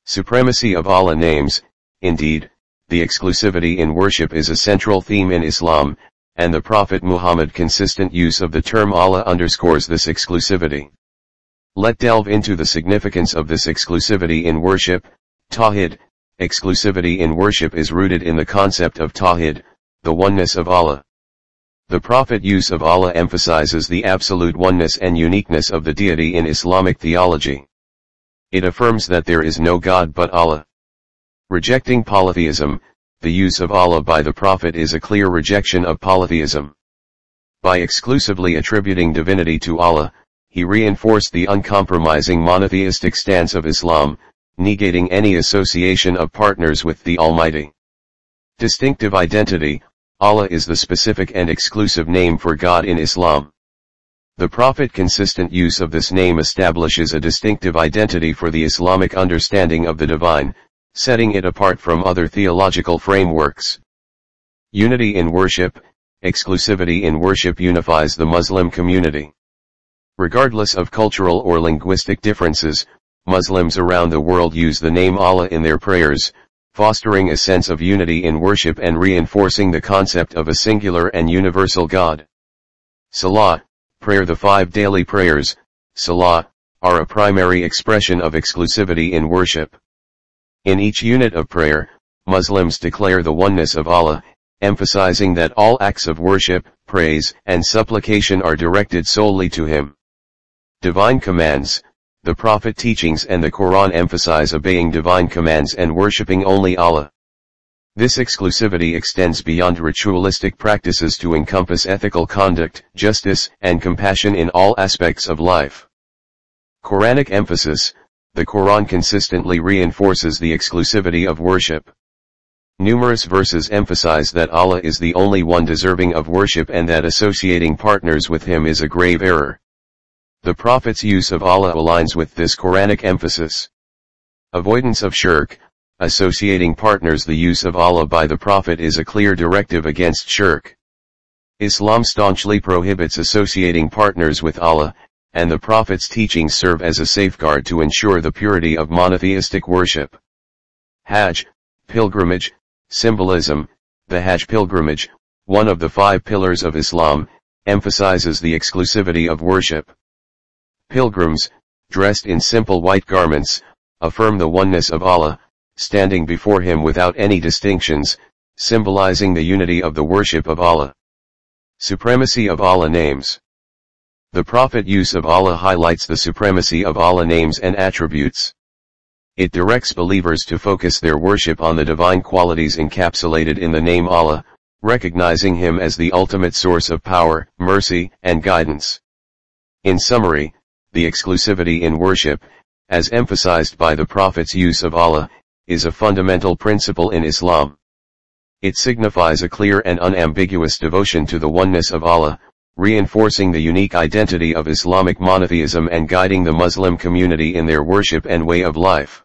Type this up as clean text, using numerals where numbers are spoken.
Supremacy of Allah names. Indeed, the exclusivity in worship is a central theme in Islam, and the Prophet Muhammad's consistent use of the term Allah underscores this exclusivity. Let's delve into the significance of this exclusivity in worship. Tawhid. Exclusivity in worship is rooted in the concept of Tawhid, the oneness of Allah. The Prophet's use of Allah emphasizes the absolute oneness and uniqueness of the deity in Islamic theology. It affirms that there is no God but Allah. Rejecting polytheism. The use of Allah by the Prophet is a clear rejection of polytheism. By exclusively attributing divinity to Allah, he reinforced the uncompromising monotheistic stance of Islam, negating any association of partners with the Almighty. Distinctive identity. Allah is the specific and exclusive name for God in Islam. The Prophet's consistent use of this name establishes a distinctive identity for the Islamic understanding of the divine, setting it apart from other theological frameworks. Unity in worship. Exclusivity in worship unifies the Muslim community. Regardless of cultural or linguistic differences, Muslims around the world use the name Allah in their prayers, fostering a sense of unity in worship and reinforcing the concept of a singular and universal God. Salah, prayer. The 5 daily prayers, Salah, are a primary expression of exclusivity in worship. In each unit of prayer, Muslims declare the oneness of Allah, emphasizing that all acts of worship, praise, and supplication are directed solely to Him. Divine commands. The Prophet's teachings and the Quran emphasize obeying divine commands and worshipping only Allah. This exclusivity extends beyond ritualistic practices to encompass ethical conduct, justice, and compassion in all aspects of life. Quranic emphasis. The Quran consistently reinforces the exclusivity of worship. Numerous verses emphasize that Allah is the only one deserving of worship and that associating partners with Him is a grave error. The Prophet's use of Allah aligns with this Quranic emphasis. Avoidance of shirk. Associating partners. The use of Allah by the Prophet is a clear directive against shirk. Islam staunchly prohibits associating partners with Allah, and the Prophet's teachings serve as a safeguard to ensure the purity of monotheistic worship. Hajj, pilgrimage, symbolism. The Hajj pilgrimage, one of the 5 pillars of Islam, emphasizes the exclusivity of worship. Pilgrims, dressed in simple white garments, affirm the oneness of Allah, standing before Him without any distinctions, symbolizing the unity of the worship of Allah. Supremacy of Allah names. The Prophet's use of Allah highlights the supremacy of Allah names and attributes. It directs believers to focus their worship on the divine qualities encapsulated in the name Allah, recognizing Him as the ultimate source of power, mercy, and guidance. In summary, the exclusivity in worship, as emphasized by the Prophet's use of Allah, is a fundamental principle in Islam. It signifies a clear and unambiguous devotion to the oneness of Allah, reinforcing the unique identity of Islamic monotheism and guiding the Muslim community in their worship and way of life.